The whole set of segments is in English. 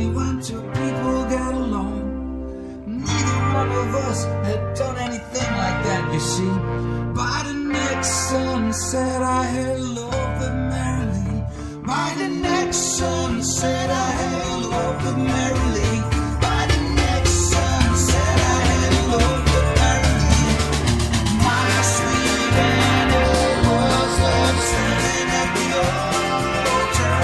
when two people get along. Neither one of us had done anything like that, you see. By the next sunset I hello but merrily. By the next sunset I hello but merrily. By the next sunset I hello but merrily. My sweet Annie was left standing at the altar.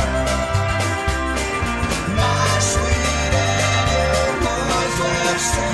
My sweet Annie was left standing